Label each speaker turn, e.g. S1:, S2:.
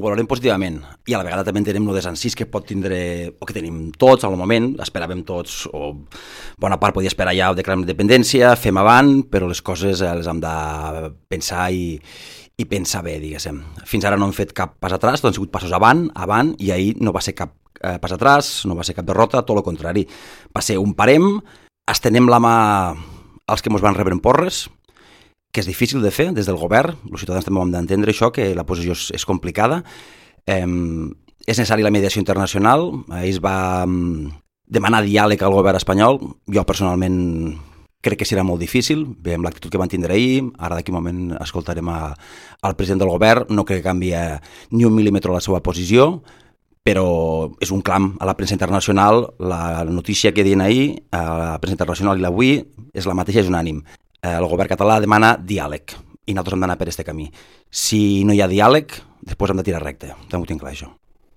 S1: valorem positivament i a la vegada també entenem el desencís que pot tindre, o que tenim tots al moment, esperàvem tots, o bona part podia esperar ja el decret d'independència, fem avant, però les coses les hem de pensar i pensar bé, diguéssim. Fins ara no hem fet cap pas atràs, tot han sigut passos avant, i ahir no va ser cap pas atràs, no va ser cap derrota, tot el contrari. Va ser un parem, estenem la mà als que ens van rebre en porres, que és difícil de fer des del govern, els ciutadans també ho hem d'entendre això, que la posició és complicada. És necessària la mediació internacional, ells va demanar diàleg al govern espanyol, jo personalment crec que serà molt difícil, veiem l'actitud que van tindre ahir, ara d'aquí un moment escoltarem al president del govern, no crec que canvi ni un mil·límetre la seva posició, però és un clam a la premsa internacional, la notícia que diuen ahir, a la premsa internacional i l'avui, és la mateixa, és unànim. El govern català demana diàleg i nosaltres hem d'anar per aquest camí. Si no hi ha diàleg, després hem de tirar recte. També ho tinc clar, això.